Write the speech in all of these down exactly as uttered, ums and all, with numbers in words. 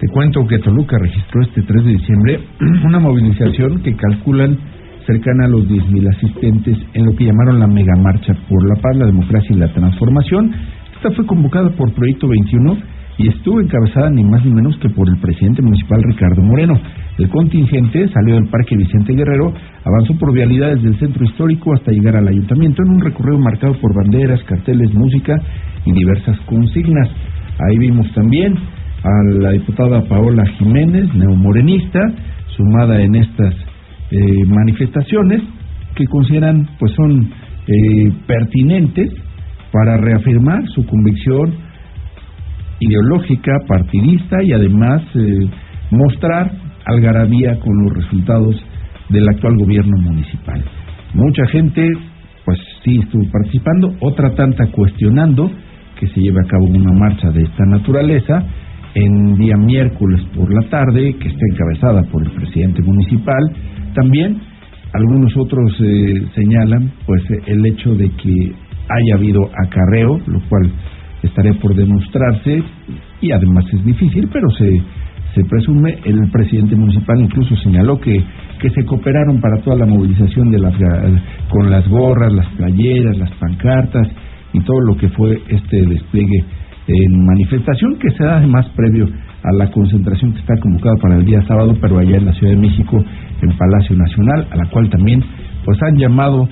Te cuento que Toluca registró este tres de diciembre una movilización que calculan cercana a los diez mil asistentes en lo que llamaron la Megamarcha por la Paz, la Democracia y la Transformación. Esta fue convocada por Proyecto veintiuno y estuvo encabezada ni más ni menos que por el presidente municipal Ricardo Moreno. El contingente salió del Parque Vicente Guerrero, avanzó por vialidades del centro histórico hasta llegar al ayuntamiento en un recorrido marcado por banderas, carteles, música y diversas consignas. Ahí vimos también a la diputada Paola Jiménez, neomorenista, sumada en estas eh, manifestaciones que consideran pues son eh, pertinentes para reafirmar su convicción ideológica, partidista y además eh, mostrar algarabía con los resultados del actual gobierno municipal. Mucha gente pues sí estuvo participando, otra tanta cuestionando que se lleve a cabo una marcha de esta naturaleza en día miércoles por la tarde, que está encabezada por el presidente municipal. También algunos otros eh, señalan pues el hecho de que haya habido acarreo, lo cual estaría por demostrarse y además es difícil, pero se se presume. El presidente municipal incluso señaló que que se cooperaron para toda la movilización de las con las gorras, las playeras, las pancartas y todo lo que fue este despliegue en manifestación, que se da además previo a la concentración que está convocada para el día sábado, pero allá en la Ciudad de México, en Palacio Nacional, a la cual también pues han llamado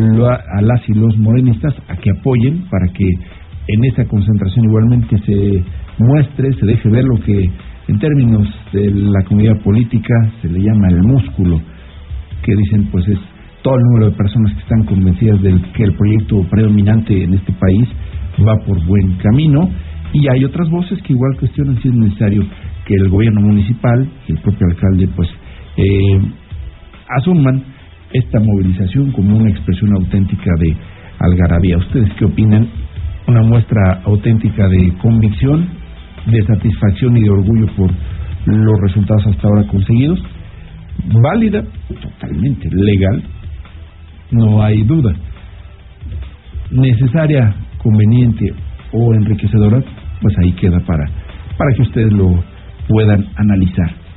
a las y los morenistas a que apoyen para que en esa concentración igualmente se muestre, se deje ver lo que en términos de la comunidad política se le llama el músculo, que dicen pues es todo el número de personas que están convencidas de que el proyecto predominante en este país va por buen camino, y hay otras voces que igual cuestionan si es necesario que el gobierno municipal y el propio alcalde pues eh, asuman esta movilización como una expresión auténtica de algarabía. ¿Ustedes qué opinan? Una muestra auténtica de convicción, de satisfacción y de orgullo por los resultados hasta ahora conseguidos, válida, totalmente legal, no hay duda, necesaria, conveniente o enriquecedora, pues ahí queda para, para que ustedes lo puedan analizar.